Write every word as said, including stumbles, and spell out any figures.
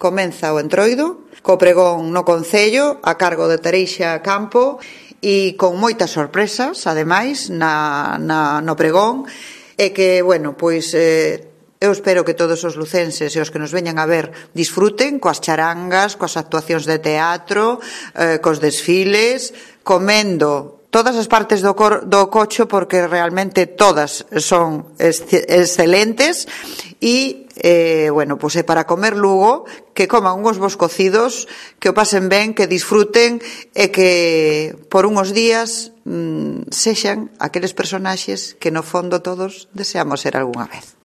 comeza o Entroido, co pregón no Concello, a cargo de Tereixa Campo, e con moitas sorpresas, ademais, na, na, no pregón, e que, bueno, pois... Eh, eu espero que todos os lucenses e os que nos veñan a ver disfruten coas charangas, coas actuacións de teatro, eh, cos desfiles, comendo todas as partes do, cor, do cocho, porque realmente todas son excelentes, e, eh, bueno, pois é para comer Lugo, que coman unhos bons cocidos, que o pasen ben, que disfruten, e que por unhos días mmm, sexan aqueles personaxes que no fondo todos deseamos ser algunha vez.